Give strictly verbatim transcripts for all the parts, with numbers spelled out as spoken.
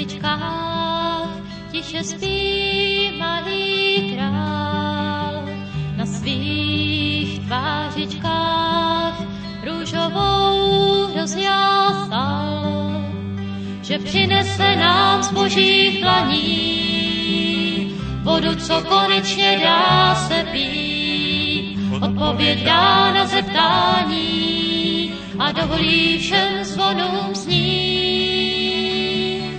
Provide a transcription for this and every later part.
slzičkách tiše spí malý král. Na svých tvářičkách růžovou rozjásal, že přinese nám z božích dlaní vodu, co konečně dá se pít. Odpověď dá na zeptání a dovolí všem zvonům znít.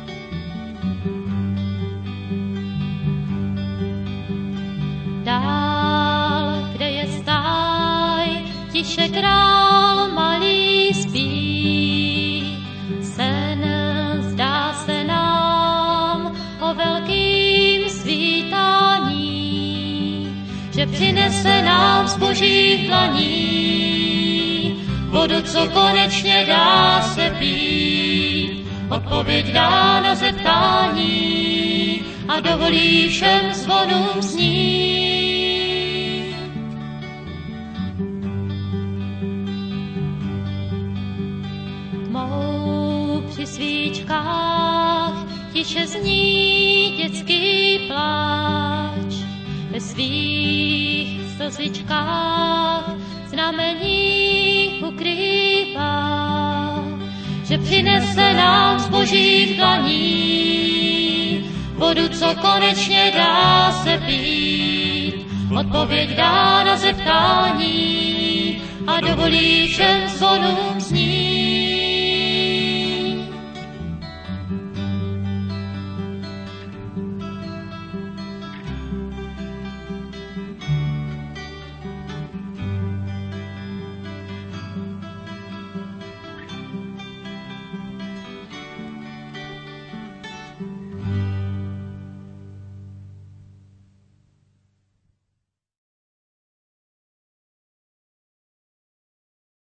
Dál, kde je stáj, tiše král malý spí. Sen zdá se nám o velkým svítání, že přinese nám z božích dlaní vodu, co konečně dá se pít. Odpověď dá na zeptání a dovolí všem zvonům znít. Tmou při svíčkách tiše zní dětský pláč, ve svých slzičkách znamení ukrývá, že přinese nám z božích dlaní vodu, co konečně dá se pít. Odpověď dá na zeptání